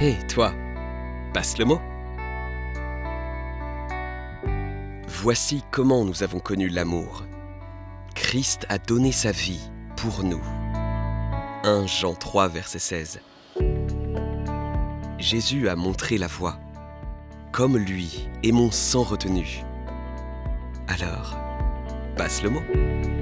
Hé, toi, passe le mot. Voici comment nous avons connu l'amour. Christ a donné sa vie pour nous. 1 Jean 3, verset 16. Jésus a montré la voie. Comme lui, aimons sans retenue. Alors, passe le mot.